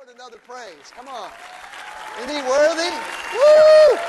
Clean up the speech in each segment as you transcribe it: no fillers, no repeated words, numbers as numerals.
Lord another praise? Come on. Isn't He worthy? Woo!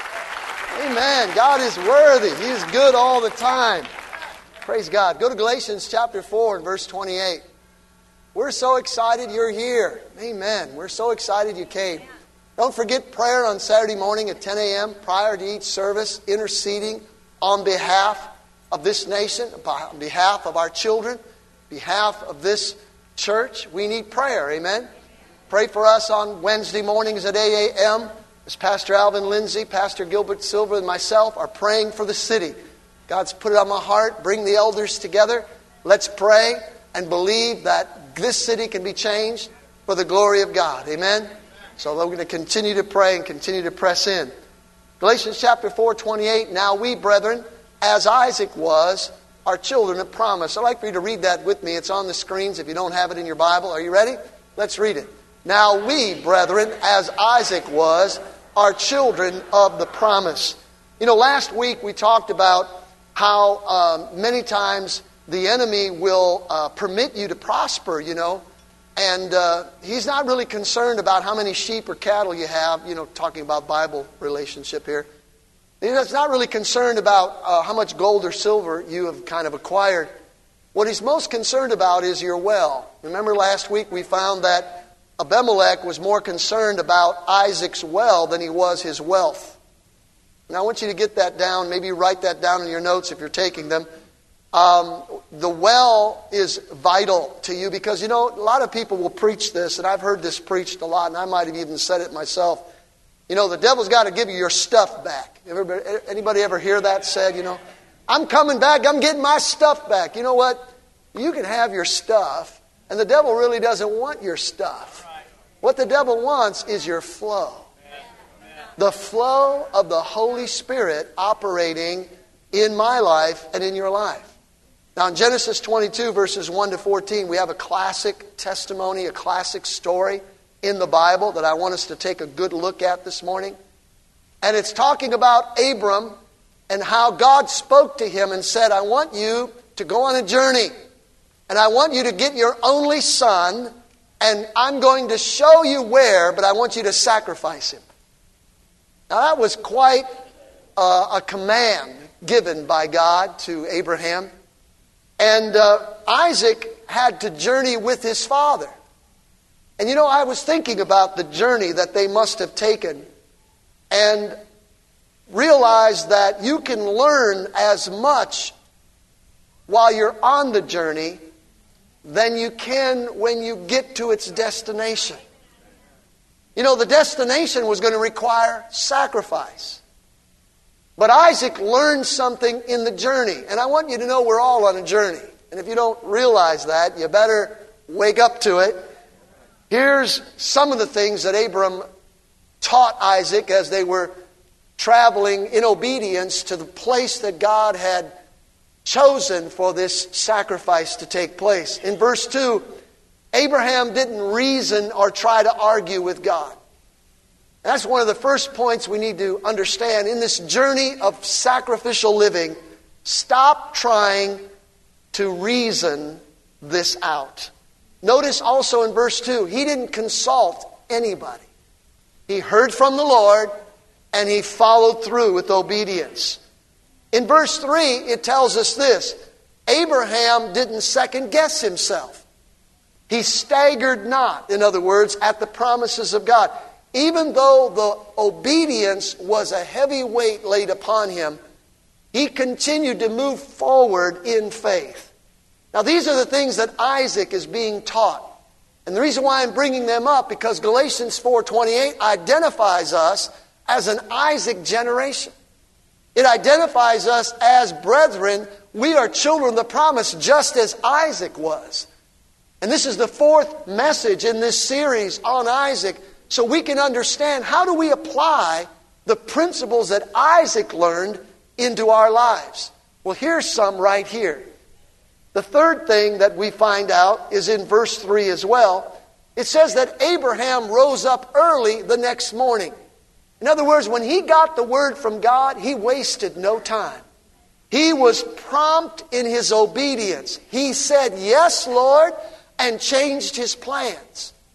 Amen. God is worthy. He is good all the time. Praise God. Go to Galatians chapter 4 and verse 28. We're so excited you're here. Amen. We're so excited you came. Don't forget prayer on Saturday morning at 10 a.m. prior to each service, interceding on behalf of this nation, on behalf of our children, behalf of this church. We need prayer. Amen. Pray for us on Wednesday mornings at 8 a.m. as Pastor Alvin Lindsay, Pastor Gilbert Silver, and myself are praying for the city. God's put it on my heart. Bring the elders together. Let's pray and believe that this city can be changed for the glory of God. Amen? So we're going to continue to pray and continue to press in. Galatians chapter 4:28. Now we, brethren, as Isaac was, are children of promise. I'd like for you to read that with me. It's on the screens if you don't have it in your Bible. Are you ready? Let's read it. Now we, brethren, as Isaac was, are children of the promise. You know, last week we talked about how many times the enemy will permit you to prosper, you know. And he's not really concerned about how many sheep or cattle you have, you know, talking about Bible relationship here. He's not really concerned about how much gold or silver you have kind of acquired. What he's most concerned about is your well. Remember last week we found that Abimelech was more concerned about Isaac's well than he was his wealth. Now I want you to get that down. Maybe write that down in your notes if you're taking them. The well is vital to you because, you know, a lot of people will preach this, and I've heard this preached a lot, and I might have even said it myself. You know, the devil's got to give you your stuff back. Anybody ever hear that said, you know? I'm coming back, I'm getting my stuff back. You know what? You can have your stuff, and the devil really doesn't want your stuff. What the devil wants is your flow. The flow of the Holy Spirit operating in my life and in your life. Now in Genesis 22 verses 1 to 14, we have a classic testimony, a classic story in the Bible that I want us to take a good look at this morning. And it's talking about Abram and how God spoke to him and said, I want you to go on a journey. And I want you to get your only son, and I'm going to show you where, but I want you to sacrifice him. Now that was quite a command given by God to Abraham. And Isaac had to journey with his father. And you know, I was thinking about the journey that they must have taken and realized that you can learn as much while you're on the journey than you can when you get to its destination. You know, the destination was going to require sacrifice. But Isaac learned something in the journey. And I want you to know we're all on a journey. And if you don't realize that, you better wake up to it. Here's some of the things that Abram taught Isaac as they were traveling in obedience to the place that God had chosen for this sacrifice to take place. In verse 2, Abraham didn't reason or try to argue with God. That's one of the first points we need to understand. In this journey of sacrificial living, stop trying to reason this out. Notice also in verse 2, he didn't consult anybody. He heard from the Lord and he followed through with obedience. In verse 3, it tells us this. Abraham didn't second guess himself. He staggered not, in other words, at the promises of God. Even though the obedience was a heavy weight laid upon him, he continued to move forward in faith. Now these are the things that Isaac is being taught. And the reason why I'm bringing them up, because Galatians 4:28 identifies us as an Isaac generation. It identifies us as brethren. We are children of the promise, just as Isaac was. And this is the fourth message in this series on Isaac, so we can understand how do we apply the principles that Isaac learned into our lives. Well, here's some right here. The third thing that we find out is in verse 3 as well. It says that Abraham rose up early the next morning. In other words, when he got the word from God, he wasted no time. He was prompt in his obedience. He said, "Yes, Lord," and changed his plans.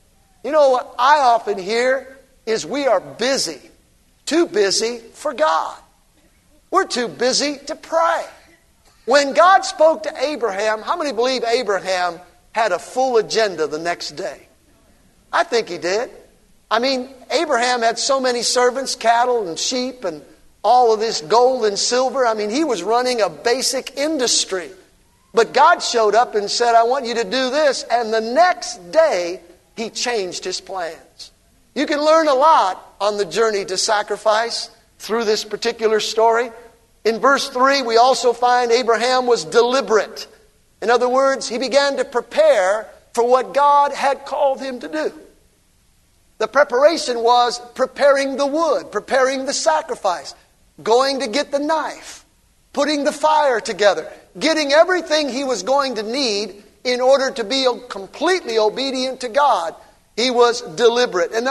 You know what I often hear is we are busy, too busy for God. We're too busy to pray. When God spoke to Abraham, how many believe Abraham had a full agenda the next day? I think he did. I mean, Abraham had so many servants, cattle and sheep and all of this gold and silver. I mean, he was running a basic industry. But God showed up and said, I want you to do this. And the next day, he changed his plans. You can learn a lot on the journey to sacrifice through this particular story. In verse 3, we also find Abraham was deliberate. In other words, he began to prepare for what God had called him to do. The preparation was preparing the wood, preparing the sacrifice, going to get the knife, putting the fire together, getting everything he was going to need in order to be completely obedient to God. He was deliberate. And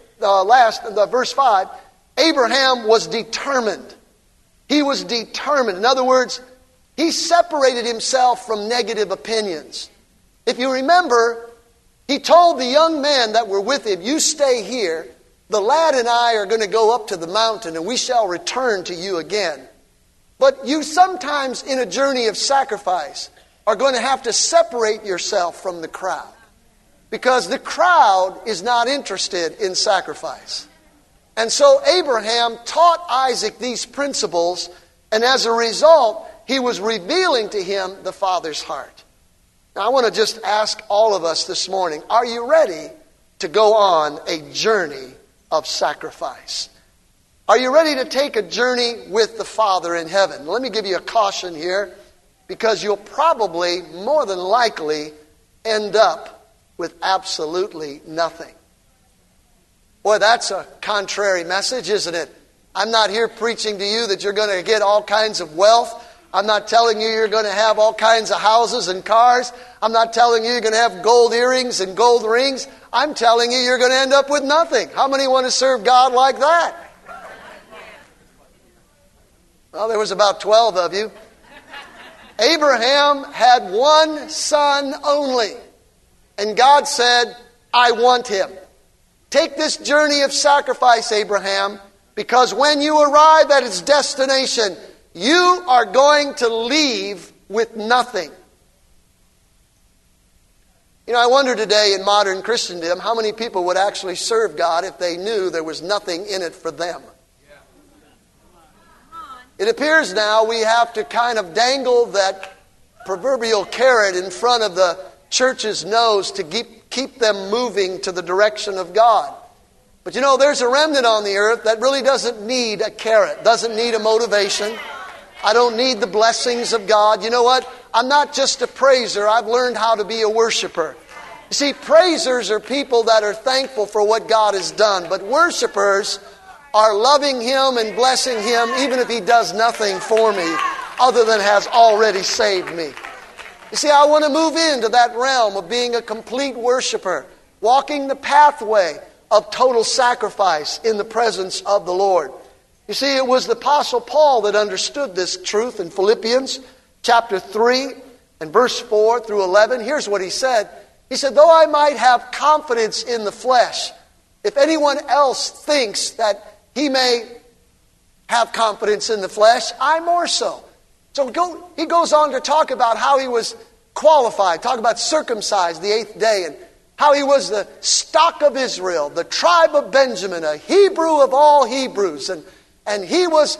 verse 5, Abraham was determined. He was determined. In other words, he separated himself from negative opinions. If you remember, he told the young men that were with him, you stay here. The lad and I are going to go up to the mountain and we shall return to you again. But you sometimes in a journey of sacrifice are going to have to separate yourself from the crowd. Because the crowd is not interested in sacrifice. And so Abraham taught Isaac these principles, and as a result, he was revealing to him the Father's heart. Now I want to just ask all of us this morning, are you ready to go on a journey of sacrifice? Are you ready to take a journey with the Father in heaven? Let me give you a caution here, because you'll probably, more than likely, end up with absolutely nothing. Boy, that's a contrary message, isn't it? I'm not here preaching to you that you're going to get all kinds of wealth. I'm not telling you you're going to have all kinds of houses and cars. I'm not telling you you're going to have gold earrings and gold rings. I'm telling you you're going to end up with nothing. How many want to serve God like that? Well, there was about 12 of you. Abraham had one son only. And God said, I want him. Take this journey of sacrifice, Abraham, because when you arrive at its destination, you are going to leave with nothing. You know, I wonder today in modern Christendom how many people would actually serve God if they knew there was nothing in it for them. It appears now we have to kind of dangle that proverbial carrot in front of the church's nose to keep them moving to the direction of God. But you know, there's a remnant on the earth that really doesn't need a carrot, doesn't need a motivation. I don't need the blessings of God. You know what? I'm not just a praiser. I've learned how to be a worshiper. You see, praisers are people that are thankful for what God has done. But worshipers are loving Him and blessing Him even if He does nothing for me other than has already saved me. You see, I want to move into that realm of being a complete worshiper, walking the pathway of total sacrifice in the presence of the Lord. You see, it was the Apostle Paul that understood this truth in Philippians chapter 3 and verse 4 through 11. Here's what he said. He said, though I might have confidence in the flesh, if anyone else thinks that he may have confidence in the flesh, I more so. So he goes on to talk about how he was qualified, talk about circumcised the 8th day, and how he was the stock of Israel, the tribe of Benjamin, a Hebrew of all Hebrews, and he was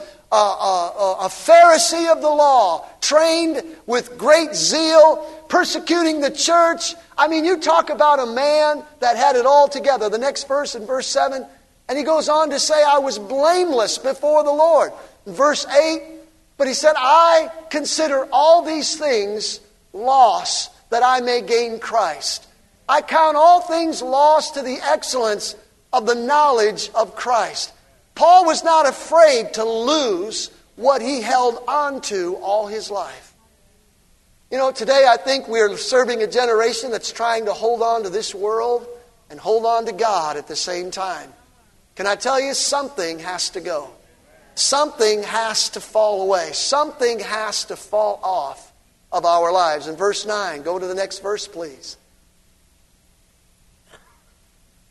a Pharisee of the law, trained with great zeal, persecuting the church. I mean, you talk about a man that had it all together. The next verse, in verse 7, and he goes on to say, I was blameless before the Lord. In verse 8, but he said, I consider all these things loss that I may gain Christ. I count all things lost to the excellence of the knowledge of Christ. Paul was not afraid to lose what he held on to all his life. You know, today I think we're serving a generation that's trying to hold on to this world and hold on to God at the same time. Can I tell you, something has to go. Something has to fall away. Something has to fall off of our lives. In verse 9, go to the next verse, please.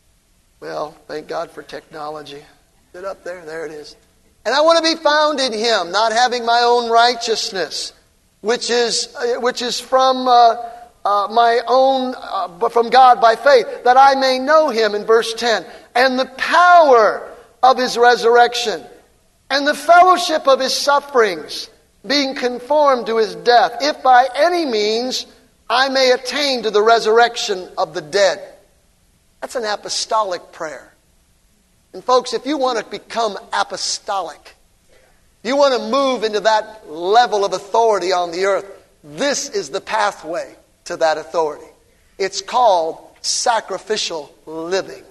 Well, thank God for technology. Is it up there? There it is. And I want to be found in Him, not having my own righteousness, which is from my own, from God by faith, that I may know Him, in verse 10, and the power of His resurrection, and the fellowship of His sufferings, being conformed to His death, if by any means I may attain to the resurrection of the dead. That's an apostolic prayer. And folks, if you want to become apostolic, you want to move into that level of authority on the earth, this is the pathway to that authority. It's called sacrificial living.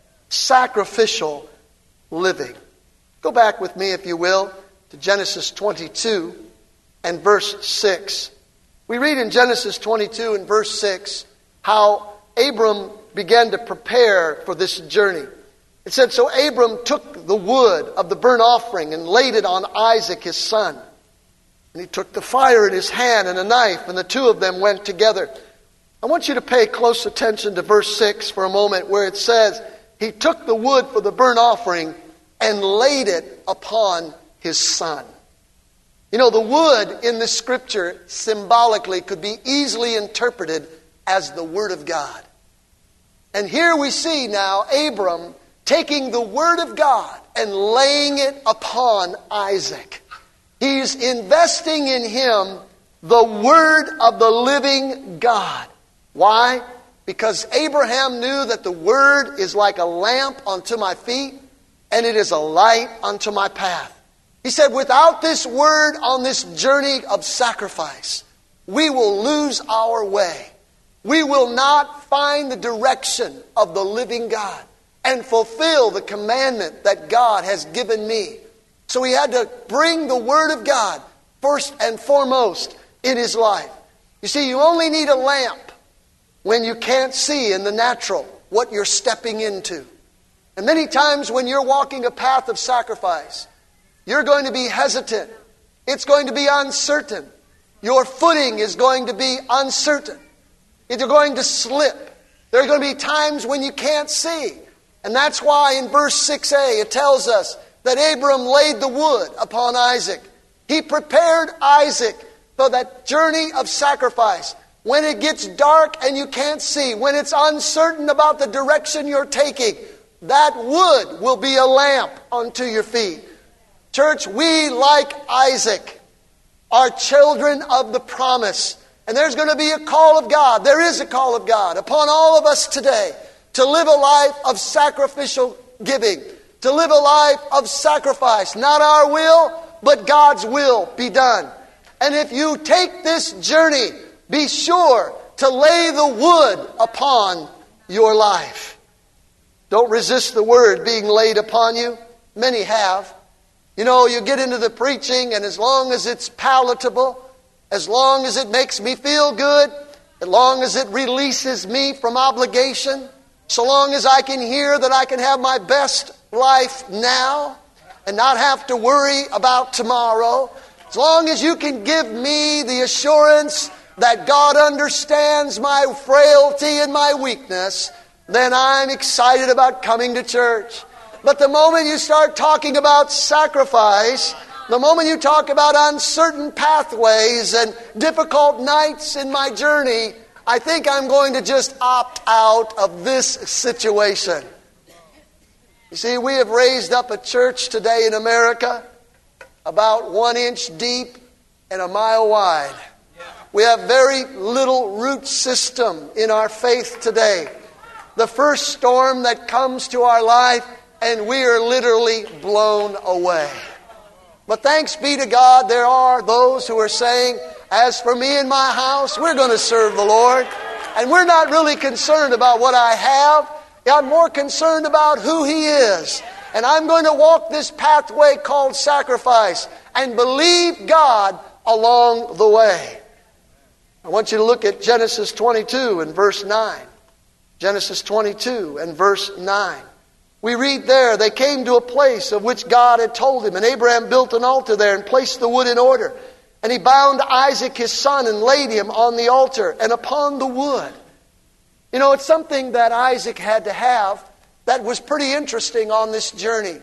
Sacrificial living. Go back with me, if you will, to Genesis 22 and verse 6. We read in Genesis 22 and verse 6 how Abram began to prepare for this journey. It said, so Abram took the wood of the burnt offering and laid it on Isaac his son. And he took the fire in his hand and a knife, and the two of them went together. I want you to pay close attention to verse 6 for a moment, where it says, he took the wood for the burnt offering and laid it upon his son. You know, the wood in the scripture symbolically could be easily interpreted as the Word of God. And here we see now Abram taking the Word of God and laying it upon Isaac. He's investing in him the Word of the living God. Why? Because Abraham knew that the Word is like a lamp unto my feet, and it is a light unto my path. He said, without this Word on this journey of sacrifice, we will lose our way. We will not find the direction of the living God and fulfill the commandment that God has given me. So he had to bring the Word of God first and foremost in his life. You see, you only need a lamp when you can't see in the natural what you're stepping into. And many times when you're walking a path of sacrifice, you're going to be hesitant. It's going to be uncertain. Your footing is going to be uncertain. You're going to slip. There are going to be times when you can't see. And that's why in verse 6a it tells us that Abram laid the wood upon Isaac. He prepared Isaac for that journey of sacrifice. When it gets dark and you can't see, when it's uncertain about the direction you're taking, that wood will be a lamp unto your feet. Church, we, like Isaac, are children of the promise. And there's going to be a call of God. There is a call of God upon all of us today to live a life of sacrificial giving, to live a life of sacrifice. Not our will, but God's will be done. And if you take this journey, be sure to lay the wood upon your life. Don't resist the word being laid upon you. Many have. You know, you get into the preaching, and as long as it's palatable, as long as it makes me feel good, as long as it releases me from obligation, so long as I can hear that I can have my best life now and not have to worry about tomorrow, as long as you can give me the assurance that God understands my frailty and my weakness, then I'm excited about coming to church. But the moment you start talking about sacrifice, the moment you talk about uncertain pathways and difficult nights in my journey, I think I'm going to just opt out of this situation. You see, we have raised up a church today in America about 1 inch deep and a mile wide. We have very little root system in our faith today. The first storm that comes to our life, and we are literally blown away. But thanks be to God, there are those who are saying, as for me and my house, we're going to serve the Lord. And we're not really concerned about what I have. I'm more concerned about who He is. And I'm going to walk this pathway called sacrifice and believe God along the way. I want you to look at Genesis 22 and verse 9. Genesis 22 and verse 9. We read there, they came to a place of which God had told him, and Abraham built an altar there and placed the wood in order. And he bound Isaac his son and laid him on the altar and upon the wood. You know, it's something that Isaac had to have that was pretty interesting on this journey.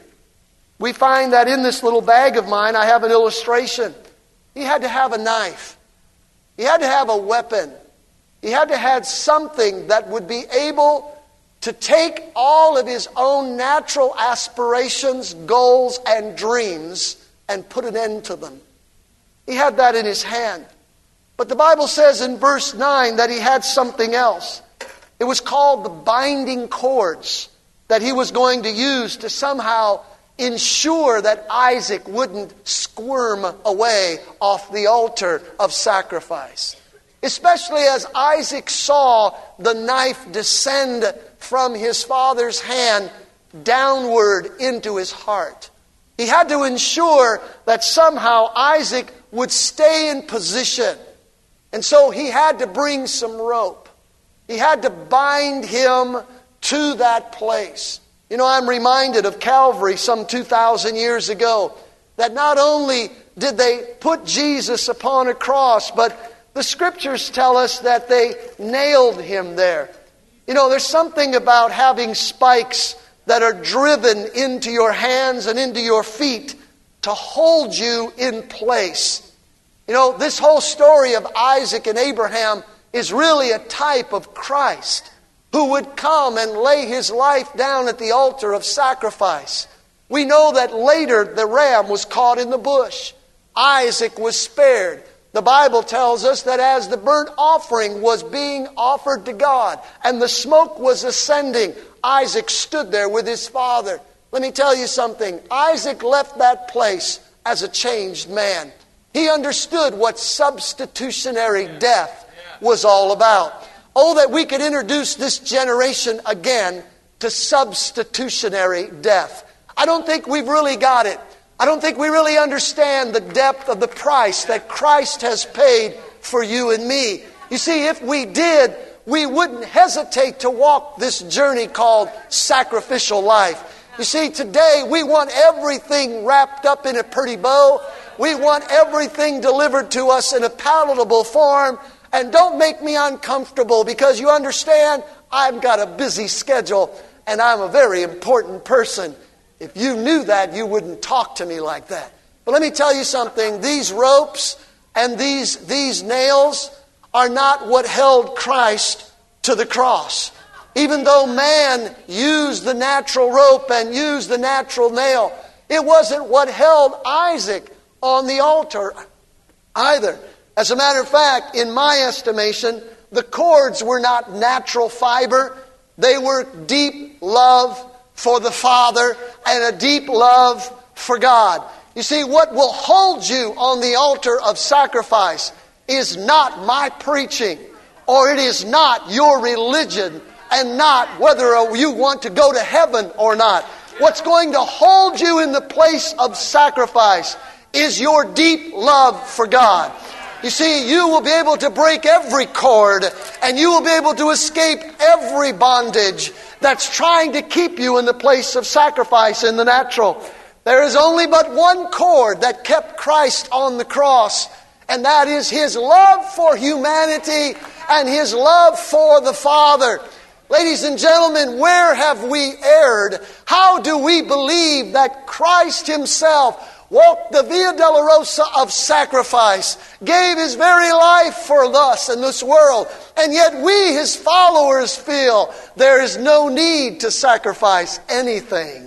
We find that in this little bag of mine, I have an illustration. He had to have a knife. He had to have a weapon. He had to have something that would be able to take all of his own natural aspirations, goals, and dreams and put an end to them. He had that in his hand. But the Bible says in verse 9 that he had something else. It was called the binding cords that he was going to use to somehow ensure that Isaac wouldn't squirm away off the altar of sacrifice. Especially as Isaac saw the knife descend from his father's hand downward into his heart. He had to ensure that somehow Isaac would stay in position. And so he had to bring some rope. He had to bind him to that place. You know, I'm reminded of Calvary some 2,000 years ago, that not only did they put Jesus upon a cross, but the Scriptures tell us that they nailed him there. You know, there's something about having spikes that are driven into your hands and into your feet to hold you in place. You know, this whole story of Isaac and Abraham is really a type of Christ, who would come and lay his life down at the altar of sacrifice. We know that later the ram was caught in the bush. Isaac was spared. The Bible tells us that as the burnt offering was being offered to God and the smoke was ascending, Isaac stood there with his father. Let me tell you something. Isaac left that place as a changed man. He understood what substitutionary death was all about. Oh, that we could introduce this generation again to substitutionary death. I don't think we've really got it. I don't think we really understand the depth of the price that Christ has paid for you and me. You see, if we did, we wouldn't hesitate to walk this journey called sacrificial life. You see, today we want everything wrapped up in a pretty bow. We want everything delivered to us in a palatable form. And don't make me uncomfortable, because you understand, I've got a busy schedule and I'm a very important person. If you knew that, you wouldn't talk to me like that. But let me tell you something. These ropes and these nails are not what held Christ to the cross. Even though man used the natural rope and used the natural nail, it wasn't what held Isaac on the altar either. As a matter of fact, in my estimation, the cords were not natural fiber. They were deep love for the Father and a deep love for God. You see, what will hold you on the altar of sacrifice is not my preaching, or it is not your religion, and not whether you want to go to heaven or not. What's going to hold you in the place of sacrifice is your deep love for God. You see, you will be able to break every cord, and you will be able to escape every bondage that's trying to keep you in the place of sacrifice in the natural. There is only but one cord that kept Christ on the cross, and that is His love for humanity and His love for the Father. Ladies and gentlemen, where have we erred? How do we believe that Christ Himself walked the Via Dolorosa of sacrifice, gave His very life for us in this world, and yet we, His followers, feel there is no need to sacrifice anything?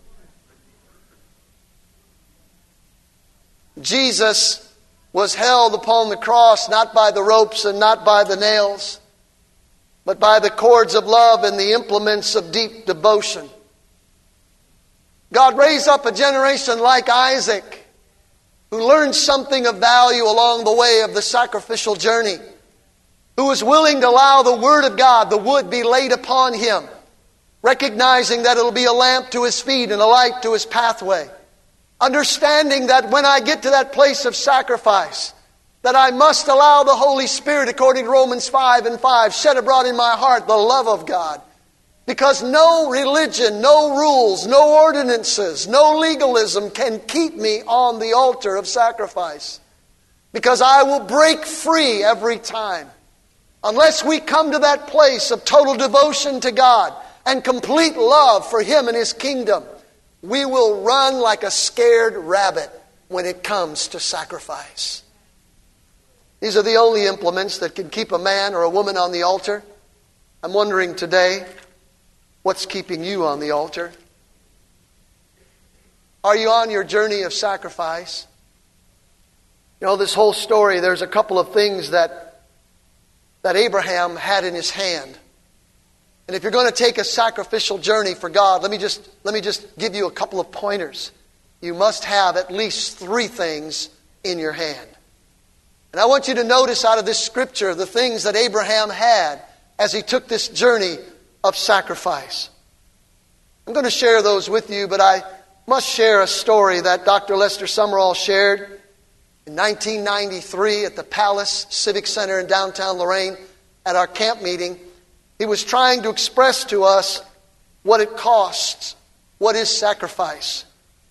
Jesus was held upon the cross not by the ropes and not by the nails, but by the cords of love and the implements of deep devotion. God raised up a generation like Isaac, who learned something of value along the way of the sacrificial journey, who was willing to allow the Word of God, the wood, be laid upon him, recognizing that it'll be a lamp to his feet and a light to his pathway, understanding that when I get to that place of sacrifice, that I must allow the Holy Spirit, according to Romans 5:5, shed abroad in my heart the love of God. Because no religion, no rules, no ordinances, no legalism can keep me on the altar of sacrifice. Because I will break free every time. Unless we come to that place of total devotion to God and complete love for Him and His kingdom, we will run like a scared rabbit when it comes to sacrifice. These are the only implements that can keep a man or a woman on the altar. I'm wondering today, what's keeping you on the altar? Are you on your journey of sacrifice? You know, this whole story, there's a couple of things that Abraham had in his hand. And if you're going to take a sacrificial journey for God, let me just give you a couple of pointers. You must have at least 3 things in your hand. And I want you to notice out of this scripture the things that Abraham had as he took this journey of sacrifice. I'm going to share those with you, but I must share a story that Dr. Lester Sumrall shared in 1993 at the Palace Civic Center in downtown Lorain at our camp meeting. He was trying to express to us what it costs, what is sacrifice.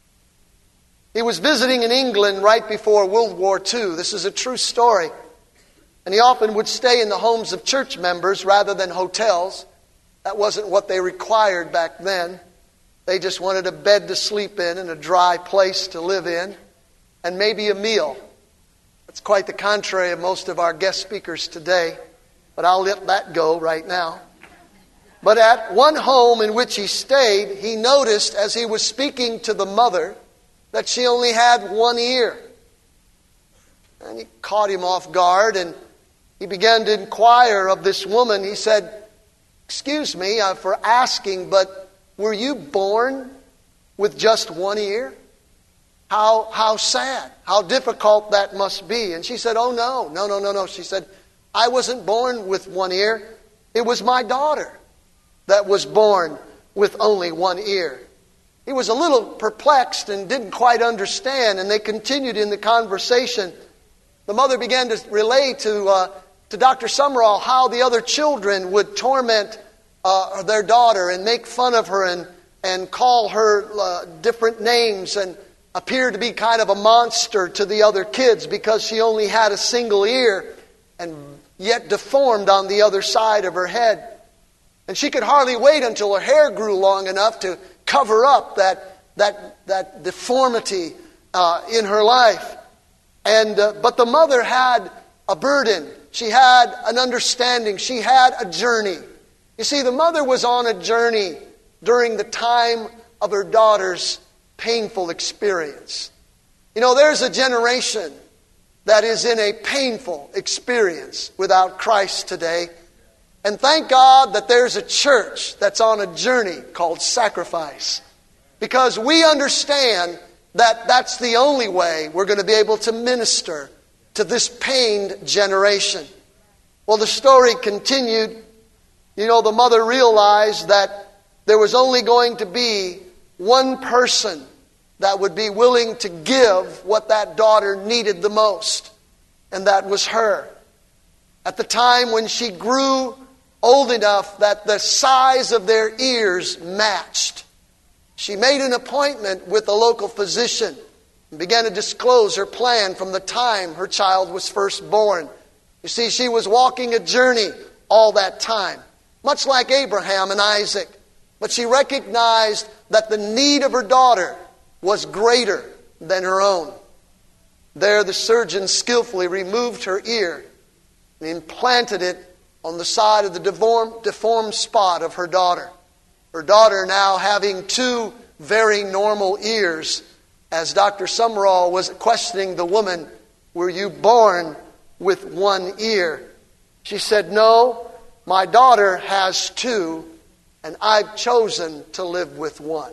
He was visiting in England right before World War II. This is a true story. And he often would stay in the homes of church members rather than hotels. That wasn't what they required back then. They just wanted a bed to sleep in and a dry place to live in and maybe a meal. That's quite the contrary of most of our guest speakers today. But I'll let that go right now. But at one home in which he stayed, he noticed as he was speaking to the mother that she only had one ear. And he caught him off guard and he began to inquire of this woman. He said, "Excuse me for asking, but were you born with just one ear? How sad, how difficult that must be." And she said, "Oh no. She said, "I wasn't born with one ear. It was my daughter that was born with only one ear." He was a little perplexed and didn't quite understand, and they continued in the conversation. The mother began to relay to Dr. Sumrall how the other children would torment their daughter and make fun of her and call her different names and appear to be kind of a monster to the other kids because she only had a single ear and yet deformed on the other side of her head. And she could hardly wait until her hair grew long enough to cover up that deformity in her life. But the mother had a burden. She had an understanding. She had a journey. You see, the mother was on a journey during the time of her daughter's painful experience. You know, there's a generation that is in a painful experience without Christ today. And thank God that there's a church that's on a journey called sacrifice. Because we understand that that's the only way we're going to be able to minister to this pained generation. Well, the story continued. You know, the mother realized that there was only going to be one person that would be willing to give what that daughter needed the most. And that was her. At the time when she grew old enough that the size of their ears matched, she made an appointment with a local physician and began to disclose her plan from the time her child was first born. You see, she was walking a journey all that time, much like Abraham and Isaac. But she recognized that the need of her daughter was greater than her own. There the surgeon skillfully removed her ear and implanted it on the side of the deformed spot of her daughter. Her daughter now having 2 very normal ears. As Dr. Sumrall was questioning the woman, "Were you born with one ear?" She said, "No, my daughter has 2, and I've chosen to live with one."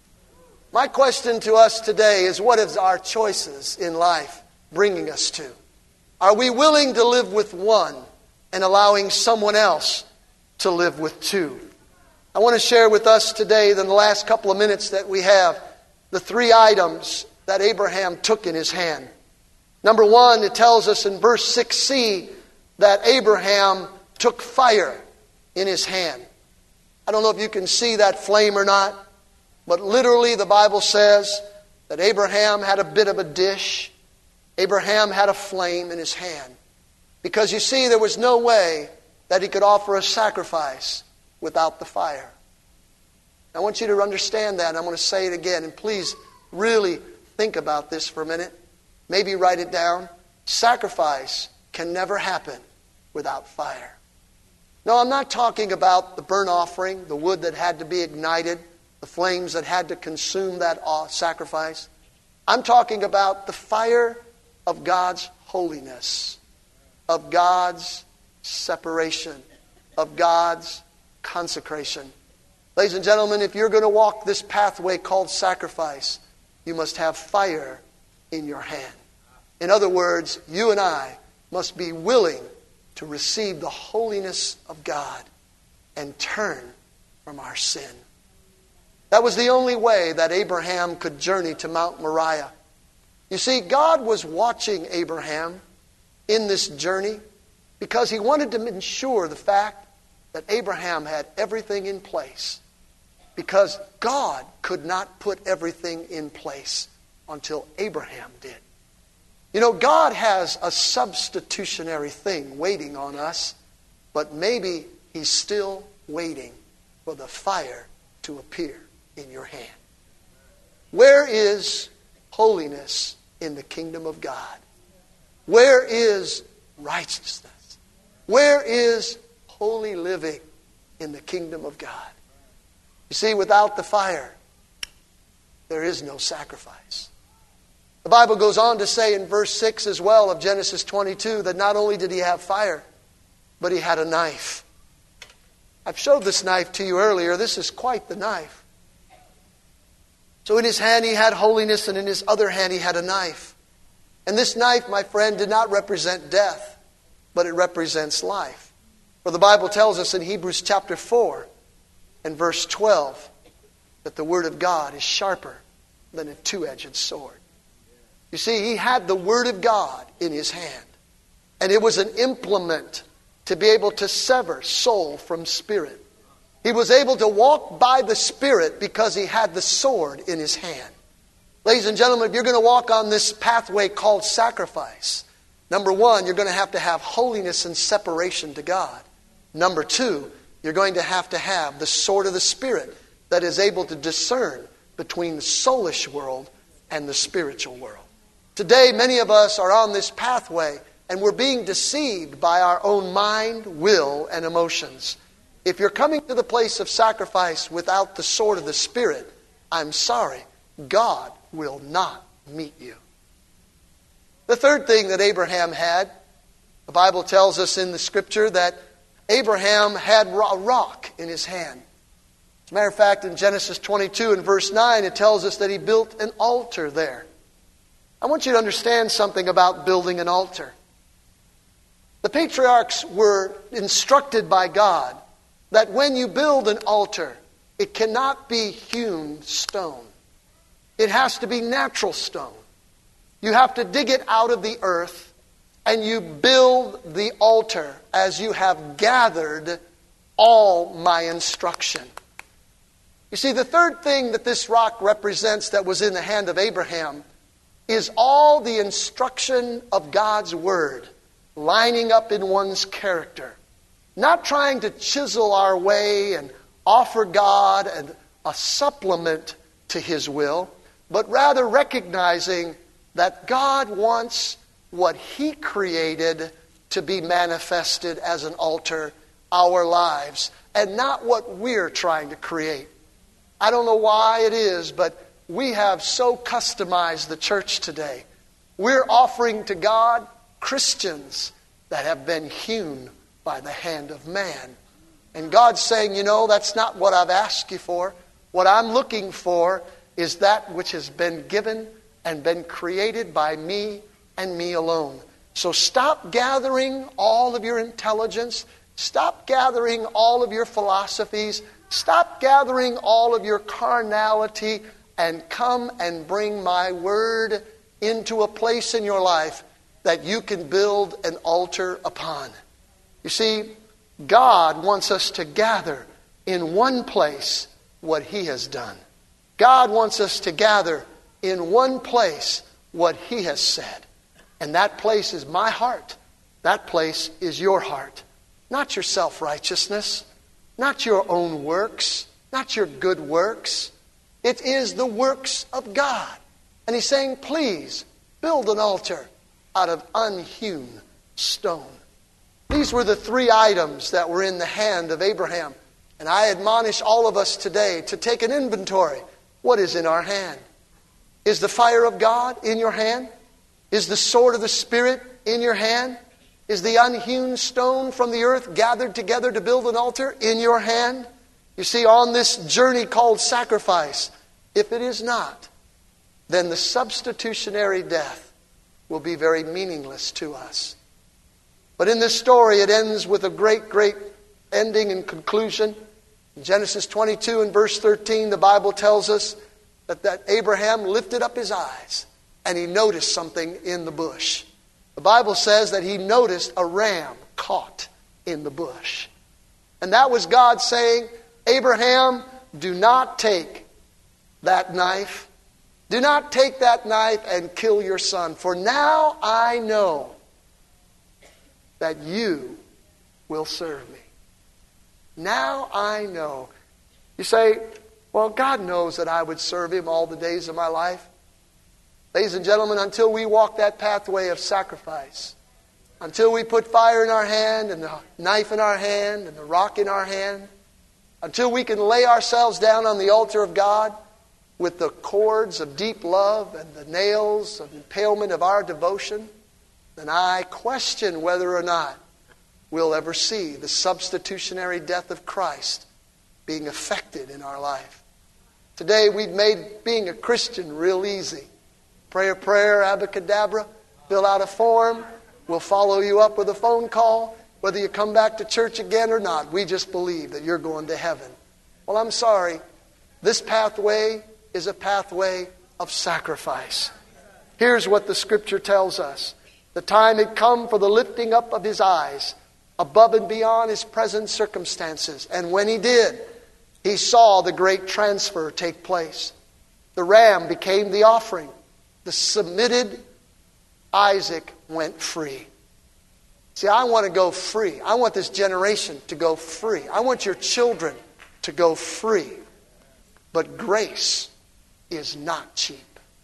My question to us today is, what is our choices in life bringing us to? Are we willing to live with one and allowing someone else to live with 2? I want to share with us today, in the last couple of minutes that we have, the 3 items that Abraham took in his hand. Number 1, it tells us in verse 6c that Abraham took fire in his hand. I don't know if you can see that flame or not, but literally the Bible says that Abraham had a bit of a dish. Abraham had a flame in his hand. Because you see, there was no way that he could offer a sacrifice without the fire. I want you to understand that. I'm going to say it again. And please really think about this for a minute. Maybe write it down. Sacrifice can never happen without fire. No, I'm not talking about the burnt offering, the wood that had to be ignited, the flames that had to consume that sacrifice. I'm talking about the fire of God's holiness, of God's separation, of God's consecration. Ladies and gentlemen, if you're going to walk this pathway called sacrifice, you must have fire in your hand. In other words, you and I must be willing to receive the holiness of God and turn from our sin. That was the only way that Abraham could journey to Mount Moriah. You see, God was watching Abraham in this journey because He wanted to ensure the fact that Abraham had everything in place. Because God could not put everything in place until Abraham did. You know, God has a substitutionary thing waiting on us, but maybe He's still waiting for the fire to appear in your hand. Where is holiness in the kingdom of God? Where is righteousness? Where is holy living in the kingdom of God? You see, without the fire, there is no sacrifice. The Bible goes on to say in verse 6 as well of Genesis 22 that not only did he have fire, but he had a knife. I've showed this knife to you earlier. This is quite the knife. So in his hand he had holiness, and in his other hand he had a knife. And this knife, my friend, did not represent death, but it represents life. For the Bible tells us in Hebrews chapter 4 and verse 12 that the Word of God is sharper than a two-edged sword. You see, he had the Word of God in his hand. And it was an implement to be able to sever soul from spirit. He was able to walk by the Spirit because he had the sword in his hand. Ladies and gentlemen, if you're going to walk on this pathway called sacrifice, number one, you're going to have holiness and separation to God. Number two, you're going to have the sword of the Spirit that is able to discern between the soulish world and the spiritual world. Today, many of us are on this pathway and we're being deceived by our own mind, will, and emotions. If you're coming to the place of sacrifice without the sword of the Spirit, I'm sorry, God will not meet you. The third thing that Abraham had, the Bible tells us in the Scripture that Abraham had a rock in his hand. As a matter of fact, in Genesis 22 and verse 9, it tells us that he built an altar there. I want you to understand something about building an altar. The patriarchs were instructed by God that when you build an altar, it cannot be hewn stone. It has to be natural stone. You have to dig it out of the earth, and you build the altar as you have gathered all my instruction. You see, the third thing that this rock represents that was in the hand of Abraham is all the instruction of God's Word lining up in one's character. Not trying to chisel our way and offer God a supplement to His will, but rather recognizing that God wants what He created to be manifested as an altar, our lives, and not what we're trying to create. I don't know why it is, but we have so customized the church today. We're offering to God Christians that have been hewn by the hand of man. And God's saying, you know, that's not what I've asked you for. What I'm looking for is that which has been given and been created by me and me alone. So stop gathering all of your intelligence. Stop gathering all of your philosophies. Stop gathering all of your carnality and come and bring my Word into a place in your life that you can build an altar upon. You see, God wants us to gather in one place what He has done. God wants us to gather in one place what He has said. And that place is my heart. That place is your heart. Not your self-righteousness. Not your own works. not your good works. It is the works of God. And He's saying, please, build an altar out of unhewn stone. These were the 3 items that were in the hand of Abraham. And I admonish all of us today to take an inventory. What is in our hand? Is the fire of God in your hand? Is the sword of the Spirit in your hand? Is the unhewn stone from the earth gathered together to build an altar in your hand? You see, on this journey called sacrifice, if it is not, then the substitutionary death will be very meaningless to us. But in this story, it ends with a great, great ending and conclusion. In Genesis 22 and verse 13, the Bible tells us that Abraham lifted up his eyes and he noticed something in the bush. The Bible says that he noticed a ram caught in the bush. And that was God saying, Abraham, do not take that knife. Do not take that knife and kill your son. For now I know that you will serve me. Now I know. You say, well, God knows that I would serve Him all the days of my life. Ladies and gentlemen, until we walk that pathway of sacrifice, until we put fire in our hand and the knife in our hand and the rock in our hand, until we can lay ourselves down on the altar of God with the cords of deep love and the nails of impalement of our devotion, then I question whether or not we'll ever see the substitutionary death of Christ being effected in our life. Today we've made being a Christian real easy. Pray a prayer, abacadabra, fill out a form. We'll follow you up with a phone call. Whether you come back to church again or not, we just believe that you're going to heaven. Well, I'm sorry. This pathway is a pathway of sacrifice. Here's what the Scripture tells us. The time had come for the lifting up of his eyes above and beyond his present circumstances. And when he did, he saw the great transfer take place. The ram became the offering. The submitted Isaac went free. See, I want to go free. I want this generation to go free. I want your children to go free. But grace is not cheap.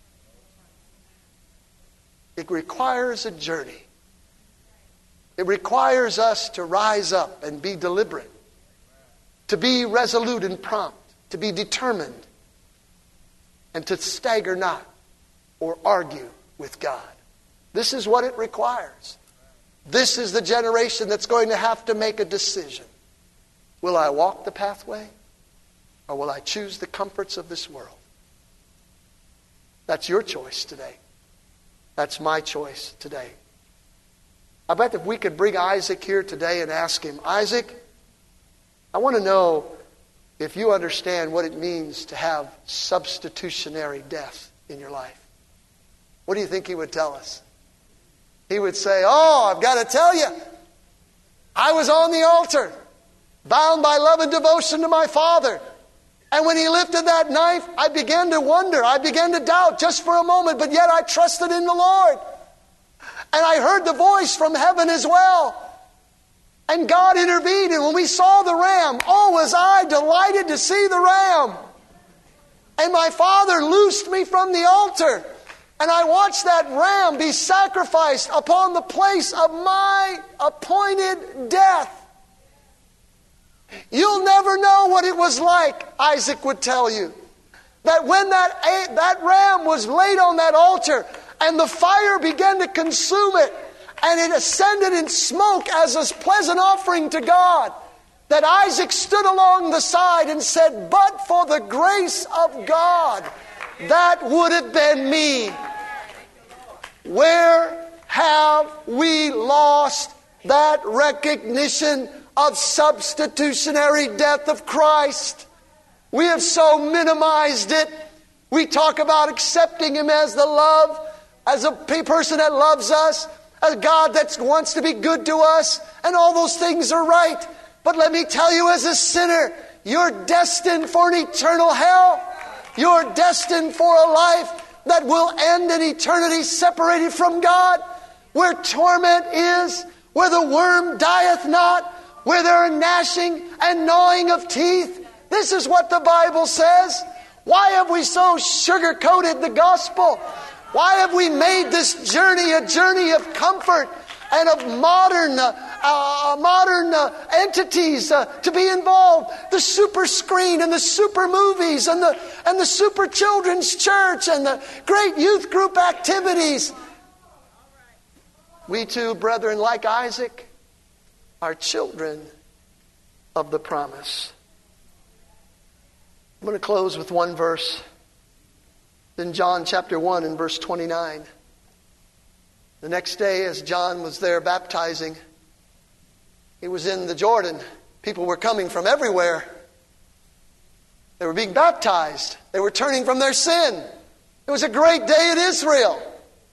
It requires a journey. It requires us to rise up and be deliberate, to be resolute and prompt, to be determined, and to stagger not or argue with God. This is what it requires. This is the generation that's going to have to make a decision. Will I walk the pathway, or will I choose the comforts of this world? That's your choice today. That's my choice today. I bet if we could bring Isaac here today and ask him, Isaac, I want to know if you understand what it means to have substitutionary death in your life. What do you think he would tell us? He would say, oh, I've got to tell you, I was on the altar, bound by love and devotion to my Father. And when he lifted that knife, I began to wonder. I began to doubt just for a moment, but yet I trusted in the Lord. And I heard the voice from heaven as well. And God intervened. And when we saw the ram, oh, was I delighted to see the ram. And my Father loosed me from the altar. And I watched that ram be sacrificed upon the place of my appointed death. You'll never know what it was like, Isaac would tell you. That when that ram was laid on that altar and the fire began to consume it and it ascended in smoke as a pleasant offering to God, that Isaac stood along the side and said, but for the grace of God, that would have been me. Where have we lost that recognition of substitutionary death of Christ? We have so minimized it. We talk about accepting Him as the love, as a person that loves us, a God that wants to be good to us, and all those things are right. But let me tell you, as a sinner, you're destined for an eternal hell. You're destined for a life that will end in eternity separated from God, where torment is, where the worm dieth not, where there are gnashing and gnawing of teeth. This is what the Bible says. Why have we so sugar-coated the gospel? Why have we made this journey a journey of comfort and of modern entities to be involved? The super screen and the super movies and the super children's church and the great youth group activities. We too, brethren, like Isaac, are children of the promise. I'm going to close with one verse. In John chapter 1 and verse 29. The next day, as John was there baptizing, he was in the Jordan. People were coming from everywhere. They were being baptized. They were turning from their sin. It was a great day in Israel.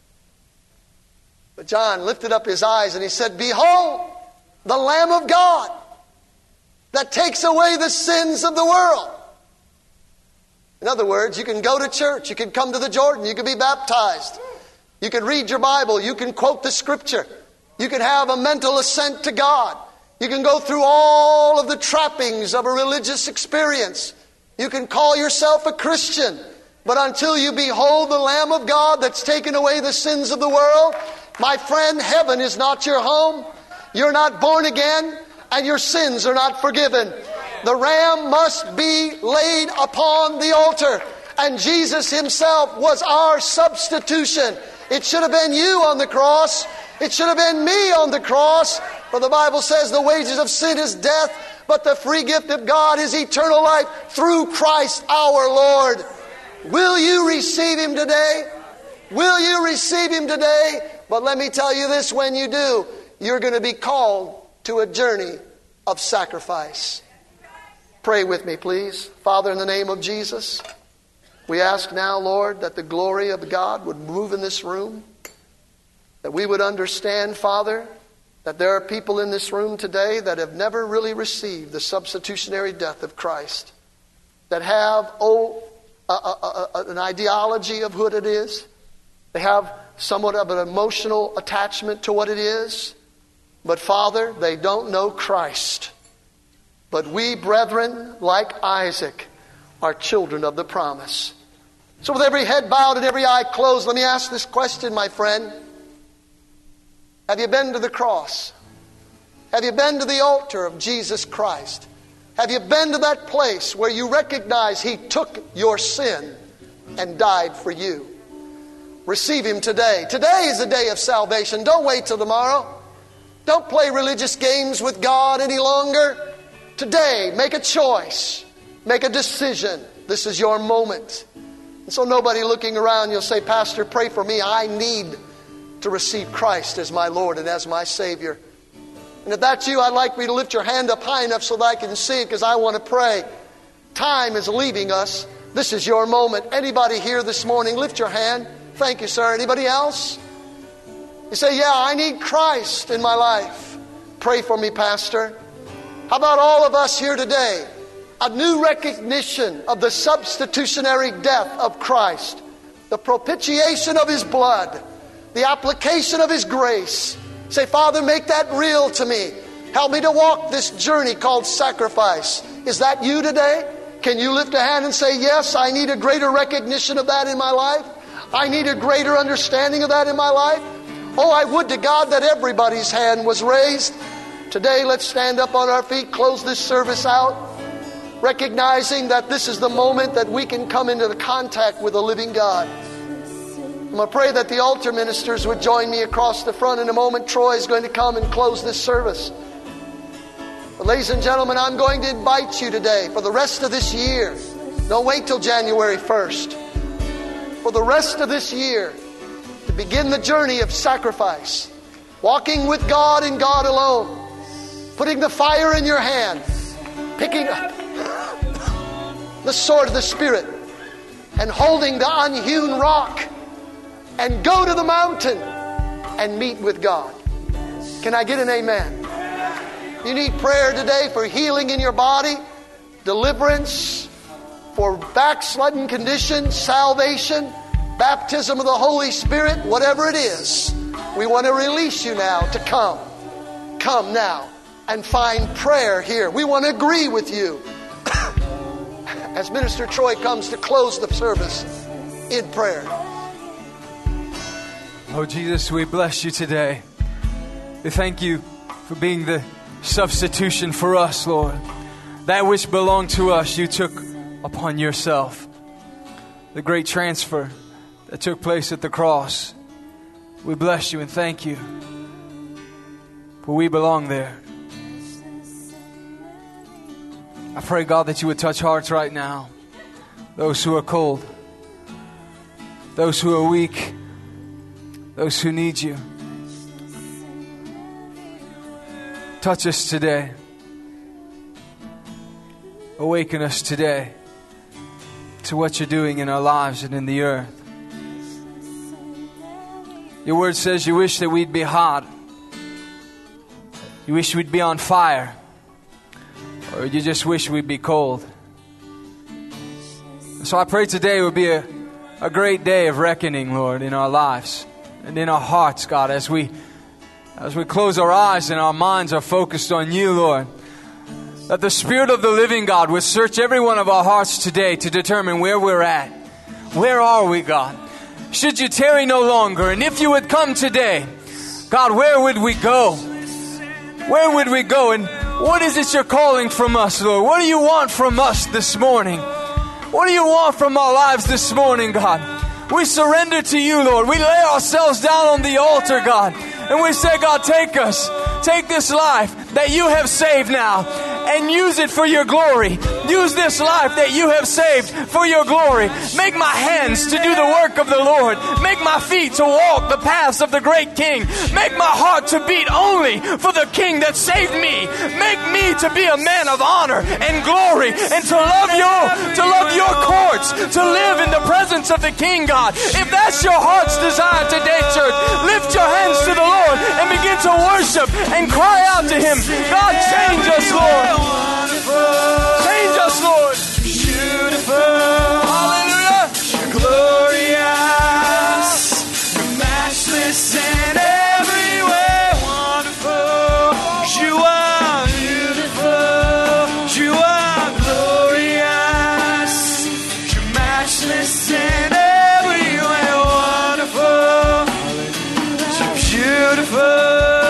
But John lifted up his eyes and he said, "Behold, the Lamb of God that takes away the sins of the world." In other words, you can go to church, you can come to the Jordan, you can be baptized, you can read your Bible, you can quote the Scripture, you can have a mental assent to God, you can go through all of the trappings of a religious experience, you can call yourself a Christian, but until you behold the Lamb of God that's taken away the sins of the world, my friend, heaven is not your home, you're not born again, and your sins are not forgiven. The ram must be laid upon the altar. And Jesus Himself was our substitution. It should have been you on the cross. It should have been me on the cross. For the Bible says the wages of sin is death, but the free gift of God is eternal life through Christ our Lord. Will you receive Him today? Will you receive Him today? But let me tell you this, when you do, you're going to be called to a journey of sacrifice. Pray with me, please. Father, in the name of Jesus, we ask now, Lord, that the glory of God would move in this room. That we would understand, Father, that there are people in this room today that have never really received the substitutionary death of Christ. That have an ideology of what it is. They have somewhat of an emotional attachment to what it is. But Father, they don't know Christ. But we, brethren, like Isaac, are children of the promise. So with every head bowed and every eye closed, let me ask this question, my friend. Have you been to the cross? Have you been to the altar of Jesus Christ? Have you been to that place where you recognize He took your sin and died for you? Receive Him today. Today is the day of salvation. Don't wait till tomorrow. Don't play religious games with God any longer. Today, make a choice. Make a decision. This is your moment. And so nobody looking around, you'll say, "Pastor, pray for me. I need to receive Christ as my Lord and as my Savior." And if that's you, I'd like you to lift your hand up high enough so that I can see it, because I want to pray. Time is leaving us. This is your moment. Anybody here this morning, lift your hand. Thank you, sir. Anybody else? You say, "Yeah, I need Christ in my life. Pray for me, Pastor." How about all of us here today? A new recognition of the substitutionary death of Christ, the propitiation of His blood, the application of His grace. Say, "Father, make that real to me. Help me to walk this journey called sacrifice." Is that you today? Can you lift a hand and say, "Yes, I need a greater recognition of that in my life. I need a greater understanding of that in my life"? Oh, I would to God that everybody's hand was raised. Today, let's stand up on our feet, close this service out, recognizing that this is the moment that we can come into the contact with the living God. I'm going to pray that the altar ministers would join me across the front. In a moment, Troy is going to come and close this service. But ladies and gentlemen, I'm going to invite you today for the rest of this year. Don't wait till January 1st. For the rest of this year, to begin the journey of sacrifice, walking with God and God alone, putting the fire in your hand, picking up the sword of the Spirit, and holding the unhewn rock, and go to the mountain and meet with God. Can I get an amen? You need prayer today for healing in your body, deliverance, for backslidden condition, salvation, baptism of the Holy Spirit, whatever it is. We want to release you now to come. Come now and find prayer here. We want to agree with you. as Minister Troy comes to close the service in prayer. Oh, Jesus, we bless you today. We thank you for being the substitution for us, Lord. That which belonged to us, you took upon yourself. The great transfer that took place at the cross. We bless you and thank you, for we belong there. I pray, God, that you would touch hearts right now. Those who are cold, those who are weak, those who need you. Touch us today. Awaken us today to what you're doing in our lives and in the earth. Your word says you wish that we'd be hot. You wish we'd be on fire. Or you just wish we'd be cold. So I pray today would be a great day of reckoning, Lord, in our lives and in our hearts, God, as we close our eyes and our minds are focused on you, Lord. That the Spirit of the living God would search every one of our hearts today to determine where we're at. Where are we, God? Should you tarry no longer, and if you would come today, God, where would we go? Where would we go? And what is it you're calling from us, Lord? What do you want from us this morning? What do you want from our lives this morning, God? We surrender to you, Lord. We lay ourselves down on the altar, God. And we say, God, take us. Take this life that you have saved now and use it for your glory. Use this life that you have saved for your glory. Make my hands to do the work of the Lord. Make my feet to walk the paths of the great King. Make my heart to beat only for the King that saved me. Make me to be a man of honor and glory and to love your courts, to live in the presence of the King, God. If that's your heart's desire today, church, lift your hands to the Lord and begin to worship and cry out to Him. God, change us, Lord. Change us, Lord. Beautiful. Hallelujah. You're glorious. You're matchless in every way. Wonderful. You are beautiful. You are glorious. You're matchless in every way. Wonderful. You're beautiful.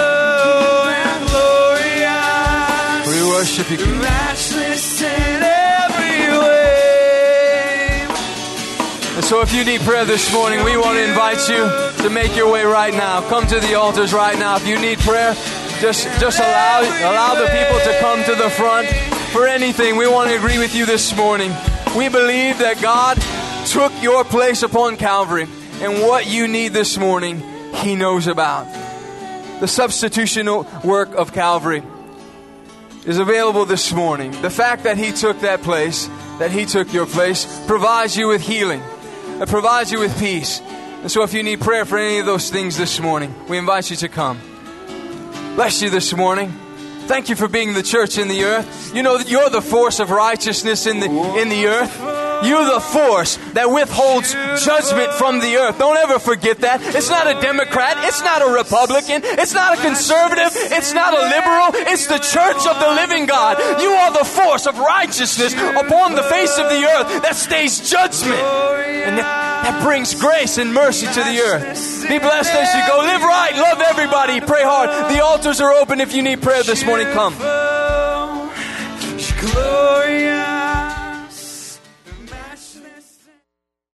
Worship you, King. Matchless in every way. And so if you need prayer this morning, we want to invite you to make your way right now. Come to the altars right now. If you need prayer, just allow the people to come to the front for anything. We want to agree with you this morning. We believe that God took your place upon Calvary, and what you need this morning, He knows about. The substitutional work of Calvary is available this morning. The fact that He took that place, that He took your place, provides you with healing. It provides you with peace. And so if you need prayer for any of those things this morning, we invite you to come. Bless you this morning. Thank you for being the church in the earth. You know that you're the force of righteousness in the earth. You're the force that withholds judgment from the earth. Don't ever forget that. It's not a Democrat. It's not a Republican. It's not a conservative. It's not a liberal. It's the church of the living God. You are the force of righteousness upon the face of the earth that stays judgment. And that brings grace and mercy to the earth. Be blessed as you go. Live right. Love everybody. Pray hard. The altars are open if you need prayer this morning. Come. Glorious.